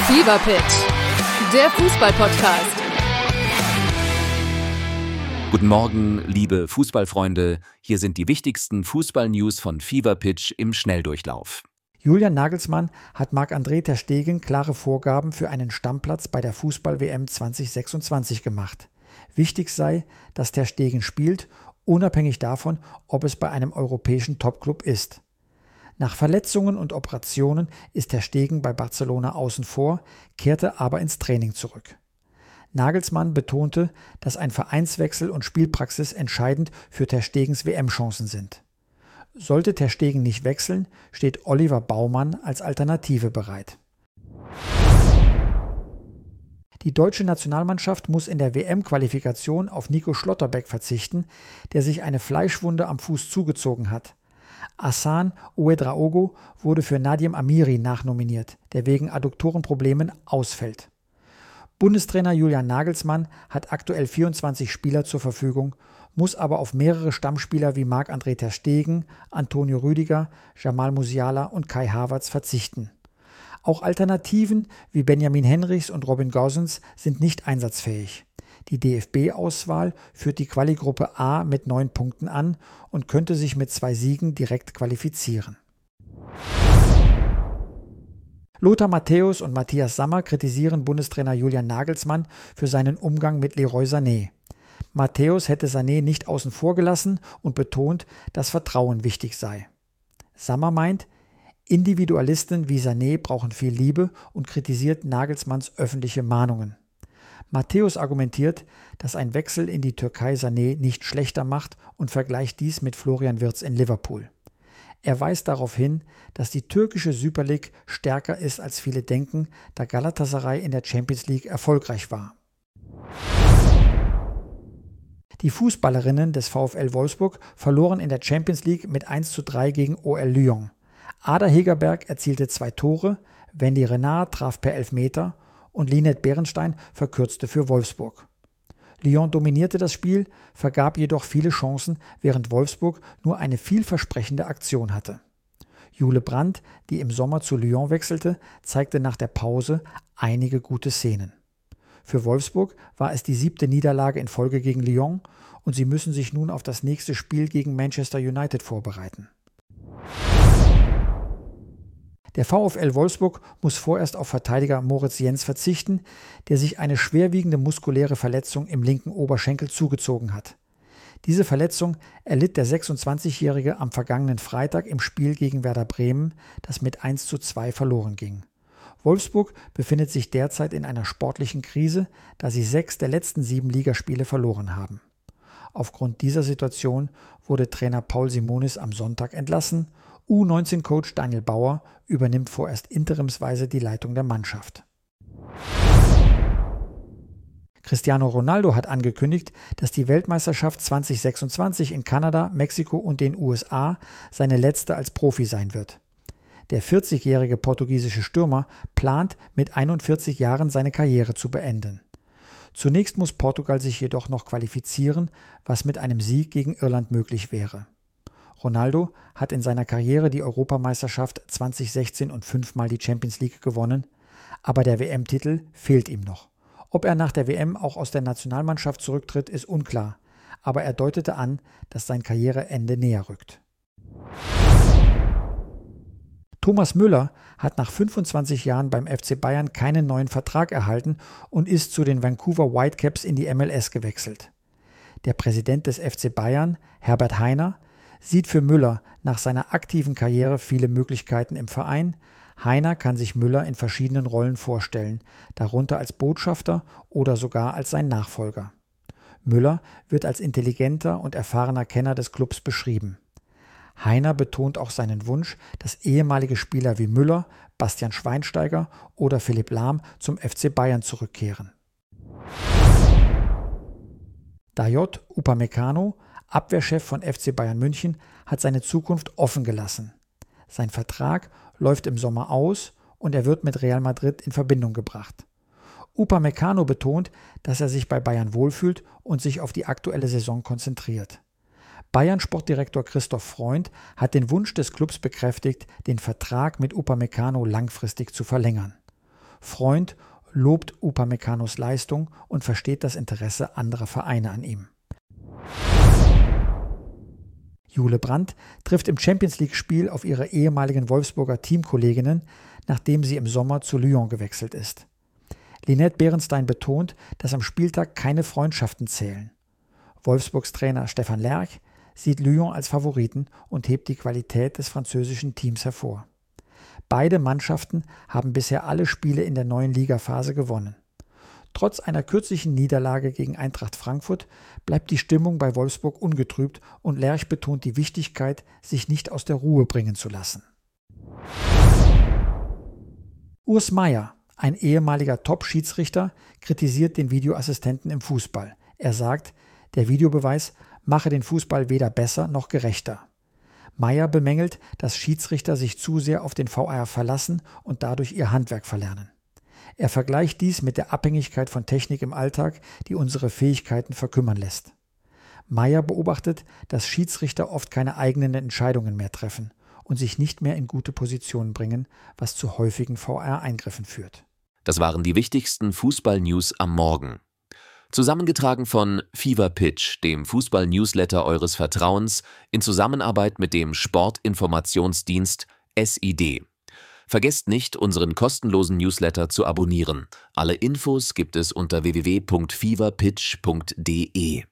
Fever Pitch, der Fußball-Podcast. Guten Morgen, liebe Fußballfreunde. Hier sind die wichtigsten Fußball-News von Fever Pitch im Schnelldurchlauf. Julian Nagelsmann hat Marc-André ter Stegen klare Vorgaben für einen Stammplatz bei der Fußball-WM 2026 gemacht. Wichtig sei, dass ter Stegen spielt, unabhängig davon, ob es bei einem europäischen Topclub ist. Nach Verletzungen und Operationen ist ter Stegen bei Barcelona außen vor, kehrte aber ins Training zurück. Nagelsmann betonte, dass ein Vereinswechsel und Spielpraxis entscheidend für ter Stegens WM-Chancen sind. Sollte ter Stegen nicht wechseln, steht Oliver Baumann als Alternative bereit. Die deutsche Nationalmannschaft muss in der WM-Qualifikation auf Nico Schlotterbeck verzichten, der sich eine Fleischwunde am Fuß zugezogen hat. Hassan Ouedraogo wurde für Nadim Amiri nachnominiert, der wegen Adduktorenproblemen ausfällt. Bundestrainer Julian Nagelsmann hat aktuell 24 Spieler zur Verfügung, muss aber auf mehrere Stammspieler wie Marc-André ter Stegen, Antonio Rüdiger, Jamal Musiala und Kai Havertz verzichten. Auch Alternativen wie Benjamin Henrichs und Robin Gosens sind nicht einsatzfähig. Die DFB-Auswahl führt die Quali-Gruppe A mit 9 Punkten an und könnte sich mit 2 Siegen direkt qualifizieren. Lothar Matthäus und Matthias Sammer kritisieren Bundestrainer Julian Nagelsmann für seinen Umgang mit Leroy Sané. Matthäus hätte Sané nicht außen vor gelassen und betont, dass Vertrauen wichtig sei. Sammer meint, Individualisten wie Sané brauchen viel Liebe und kritisiert Nagelsmanns öffentliche Mahnungen. Matthäus argumentiert, dass ein Wechsel in die Türkei Sané nicht schlechter macht und vergleicht dies mit Florian Wirtz in Liverpool. Er weist darauf hin, dass die türkische Super League stärker ist, als viele denken, da Galatasaray in der Champions League erfolgreich war. Die Fußballerinnen des VfL Wolfsburg verloren in der Champions League mit 1:3 gegen OL Lyon. Ada Hegerberg erzielte 2 Tore, Wendy Renard traf per Elfmeter und Linette Beerenstein verkürzte für Wolfsburg. Lyon dominierte das Spiel, vergab jedoch viele Chancen, während Wolfsburg nur eine vielversprechende Aktion hatte. Jule Brandt, die im Sommer zu Lyon wechselte, zeigte nach der Pause einige gute Szenen. Für Wolfsburg war es die 7. Niederlage in Folge gegen Lyon und sie müssen sich nun auf das nächste Spiel gegen Manchester United vorbereiten. Der VfL Wolfsburg muss vorerst auf Verteidiger Moritz Jens verzichten, der sich eine schwerwiegende muskuläre Verletzung im linken Oberschenkel zugezogen hat. Diese Verletzung erlitt der 26-Jährige am vergangenen Freitag im Spiel gegen Werder Bremen, das mit 1:2 verloren ging. Wolfsburg befindet sich derzeit in einer sportlichen Krise, da sie 6 der letzten 7 Ligaspiele verloren haben. Aufgrund dieser Situation wurde Trainer Paul Simonis am Sonntag entlassen. U19-Coach Daniel Bauer übernimmt vorerst interimsweise die Leitung der Mannschaft. Cristiano Ronaldo hat angekündigt, dass die Weltmeisterschaft 2026 in Kanada, Mexiko und den USA seine letzte als Profi sein wird. Der 40-jährige portugiesische Stürmer plant, mit 41 Jahren seine Karriere zu beenden. Zunächst muss Portugal sich jedoch noch qualifizieren, was mit einem Sieg gegen Irland möglich wäre. Ronaldo hat in seiner Karriere die Europameisterschaft 2016 und 5-mal die Champions League gewonnen, aber der WM-Titel fehlt ihm noch. Ob er nach der WM auch aus der Nationalmannschaft zurücktritt, ist unklar, aber er deutete an, dass sein Karriereende näher rückt. Thomas Müller hat nach 25 Jahren beim FC Bayern keinen neuen Vertrag erhalten und ist zu den Vancouver Whitecaps in die MLS gewechselt. Der Präsident des FC Bayern, Herbert Hainer, sieht für Müller nach seiner aktiven Karriere viele Möglichkeiten im Verein. Hainer kann sich Müller in verschiedenen Rollen vorstellen, darunter als Botschafter oder sogar als sein Nachfolger. Müller wird als intelligenter und erfahrener Kenner des Clubs beschrieben. Hainer betont auch seinen Wunsch, dass ehemalige Spieler wie Müller, Bastian Schweinsteiger oder Philipp Lahm zum FC Bayern zurückkehren. Dayot Upamecano, Abwehrchef von FC Bayern München, hat seine Zukunft offen gelassen. Sein Vertrag läuft im Sommer aus und er wird mit Real Madrid in Verbindung gebracht. Upamecano betont, dass er sich bei Bayern wohlfühlt und sich auf die aktuelle Saison konzentriert. Bayern-Sportdirektor Christoph Freund hat den Wunsch des Clubs bekräftigt, den Vertrag mit Upamecano langfristig zu verlängern. Freund lobt Upamecano's Leistung und versteht das Interesse anderer Vereine an ihm. Jule Brandt trifft im Champions-League-Spiel auf ihre ehemaligen Wolfsburger Teamkolleginnen, nachdem sie im Sommer zu Lyon gewechselt ist. Linette Beerenstein betont, dass am Spieltag keine Freundschaften zählen. Wolfsburgs Trainer Stefan Lerch sieht Lyon als Favoriten und hebt die Qualität des französischen Teams hervor. Beide Mannschaften haben bisher alle Spiele in der neuen Ligaphase gewonnen. Trotz einer kürzlichen Niederlage gegen Eintracht Frankfurt bleibt die Stimmung bei Wolfsburg ungetrübt und Lerch betont die Wichtigkeit, sich nicht aus der Ruhe bringen zu lassen. Urs Meier, ein ehemaliger Top-Schiedsrichter, kritisiert den Videoassistenten im Fußball. Er sagt, der Videobeweis mache den Fußball weder besser noch gerechter. Meier bemängelt, dass Schiedsrichter sich zu sehr auf den VAR verlassen und dadurch ihr Handwerk verlernen. Er vergleicht dies mit der Abhängigkeit von Technik im Alltag, die unsere Fähigkeiten verkümmern lässt. Meier beobachtet, dass Schiedsrichter oft keine eigenen Entscheidungen mehr treffen und sich nicht mehr in gute Positionen bringen, was zu häufigen VAR-Eingriffen führt. Das waren die wichtigsten Fußball-News am Morgen. Zusammengetragen von Fever Pitch, dem Fußball-Newsletter eures Vertrauens, in Zusammenarbeit mit dem Sportinformationsdienst SID. Vergesst nicht, unseren kostenlosen Newsletter zu abonnieren. Alle Infos gibt es unter www.feverpitch.de.